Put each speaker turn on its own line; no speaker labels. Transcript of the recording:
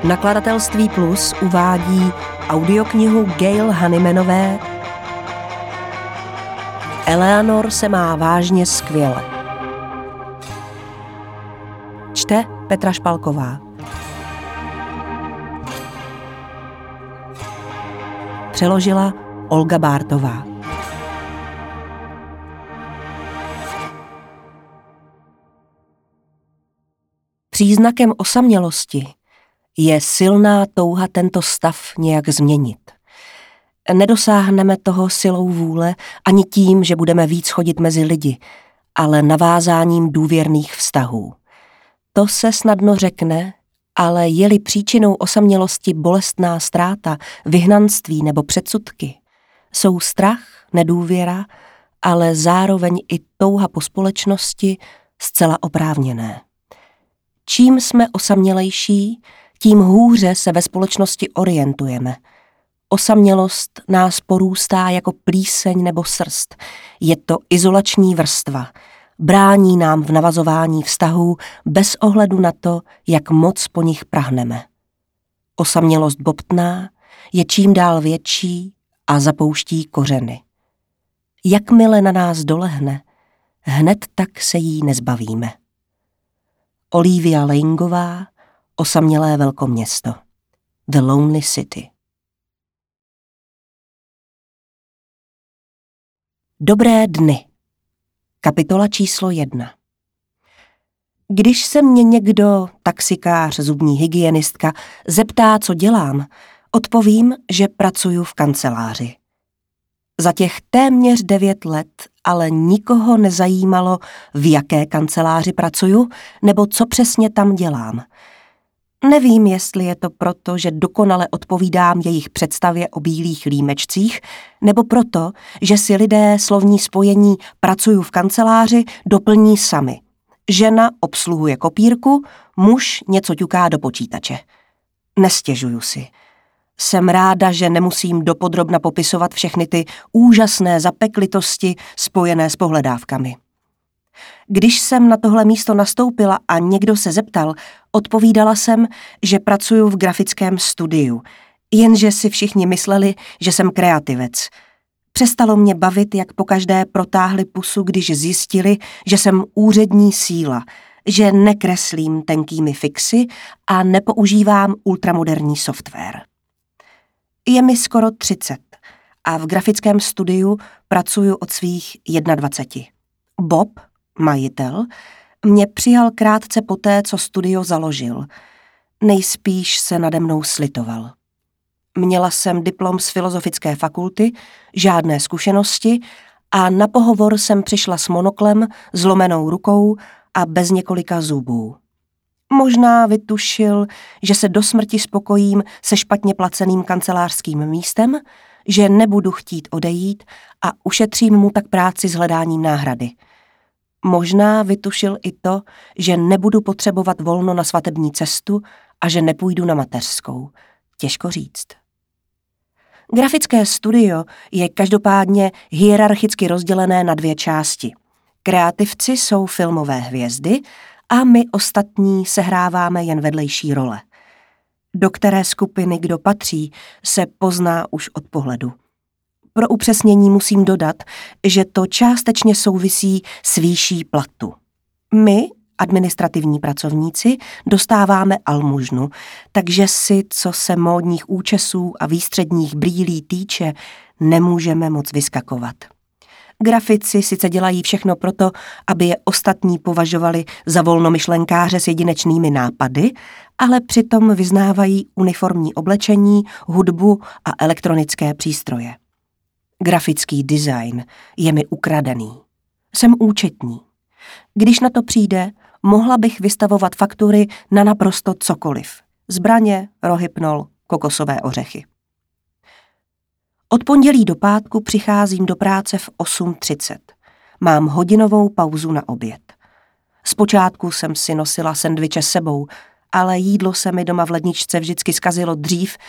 Nakladatelství Plus uvádí audioknihu Gail Honeymanové Eleanor se má vážně skvěle. Čte Petra Špalková. Přeložila Olga Bártová. Příznakem osamělosti je silná touha tento stav nějak změnit. Nedosáhneme toho silou vůle ani tím, že budeme víc chodit mezi lidi, ale navázáním důvěrných vztahů. To se snadno řekne, ale je-li příčinou osamělosti bolestná ztráta, vyhnanství nebo předsudky, jsou strach, nedůvěra, ale zároveň i touha po společnosti zcela oprávněné. Čím jsme osamělejší, tím hůře se ve společnosti orientujeme. Osamělost nás porůstá jako plíseň nebo srst. Je to izolační vrstva. Brání nám v navazování vztahů bez ohledu na to, jak moc po nich prahneme. Osamělost bobtná je čím dál větší a zapouští kořeny. Jakmile na nás dolehne, hned tak se jí nezbavíme. Olivia Laingová, Osamělé velkoměsto. The Lonely City. Dobré dny. Kapitola číslo 1. Když se mě někdo, taxikář, zubní hygienistka, zeptá, co dělám, odpovím, že pracuju v kanceláři. Za těch téměř 9 let ale nikoho nezajímalo, v jaké kanceláři pracuju, nebo co přesně tam dělám. Nevím, jestli je to proto, že dokonale odpovídám jejich představě o bílých límečcích, nebo proto, že si lidé slovní spojení pracuju v kanceláři doplní sami. Žena obsluhuje kopírku, muž něco ťuká do počítače. Nestěžuju si. Jsem ráda, že nemusím dopodrobna popisovat všechny ty úžasné zapeklitosti spojené s pohledávkami. Když jsem na tohle místo nastoupila a někdo se zeptal, odpovídala jsem, že pracuju v grafickém studiu, jenže si všichni mysleli, že jsem kreativec. Přestalo mě bavit, jak pokaždé protáhli pusu, když zjistili, že jsem úřední síla, že nekreslím tenkými fixy a nepoužívám ultramoderní software. Je mi skoro 30 a v grafickém studiu pracuju od svých 21. Bob, majitel, mě přijal krátce poté, co studio založil. Nejspíš se nade mnou slitoval. Měla jsem diplom z filozofické fakulty, žádné zkušenosti a na pohovor jsem přišla s monoklem, zlomenou rukou a bez několika zubů. Možná vytušil, že se do smrti spokojím se špatně placeným kancelářským místem, že nebudu chtít odejít a ušetřím mu tak práci s hledáním náhrady. Možná vytušil i to, že nebudu potřebovat volno na svatební cestu a že nepůjdu na mateřskou. Těžko říct. Grafické studio je každopádně hierarchicky rozdělené na 2 části. Kreativci jsou filmové hvězdy a my ostatní sehráváme jen vedlejší role. Do které skupiny kdo patří, se pozná už od pohledu. Pro upřesnění musím dodat, že to částečně souvisí s výší platu. My, administrativní pracovníci, dostáváme almužnu, takže si, co se módních účesů a výstředních brýlí týče, nemůžeme moc vyskakovat. Grafici sice dělají všechno proto, aby je ostatní považovali za volnomyšlenkáře s jedinečnými nápady, ale přitom vyznávají uniformní oblečení, hudbu a elektronické přístroje. Grafický design je mi ukradený. Jsem účetní. Když na to přijde, mohla bych vystavovat faktury na naprosto cokoliv. Zbraně, rohypnol, kokosové ořechy. Od pondělí do pátku přicházím do práce v 8:30. Mám hodinovou pauzu na oběd. Zpočátku jsem si nosila sendviče s sebou, ale jídlo se mi doma v ledničce vždycky zkazilo dřív,